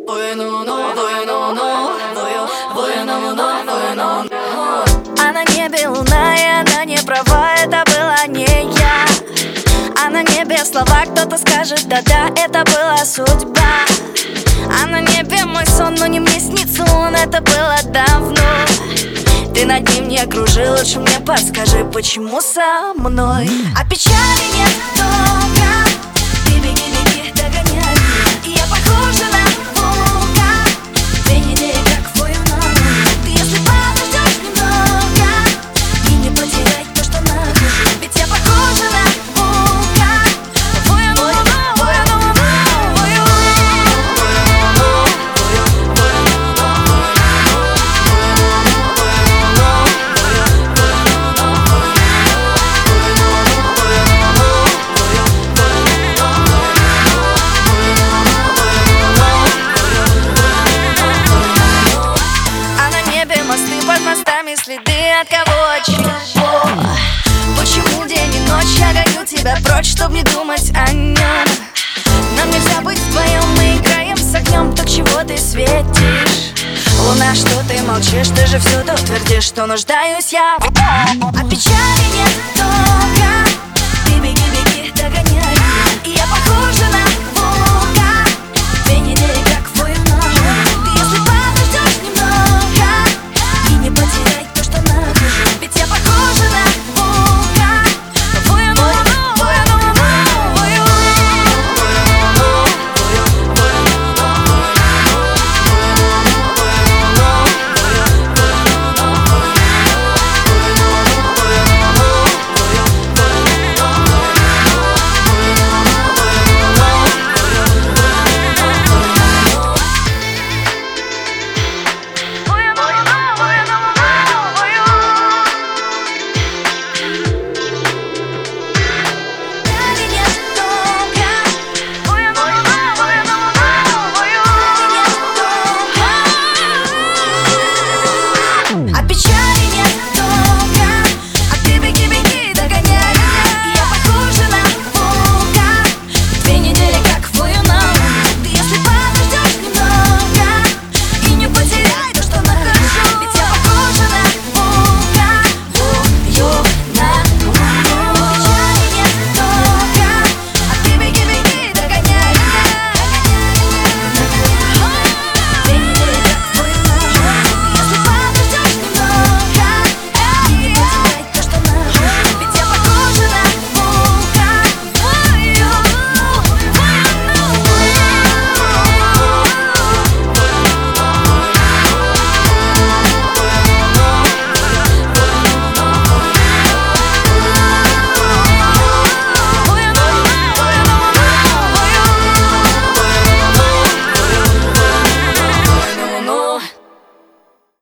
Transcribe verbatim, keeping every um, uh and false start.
А на небе луна, и она не права, это была не я. А на небе слова, кто-то скажет, да-да, это была судьба. А на небе мой сон, но не мне снится он, это было давно. Ты над ним не кружи, лучше мне подскажи, почему со мной. А печали нет только, ты беги, беги, догоняй. И я похожа на волка, две недели как в бою ногу. Ты если подождешь немного и не потерять то, что нахожу, ведь я похожа на волка. Вою, вою, вою, вою, мосты под мостами, следы от кого, от чего. Почему день и ночь я гоню тебя прочь, чтоб не думать о нем? Нам нельзя быть вдвоем, мы играем с огнем. Так чего ты светишь? Луна, что ты молчишь? Ты же всюду твердишь, что нуждаюсь я. А печали нет только,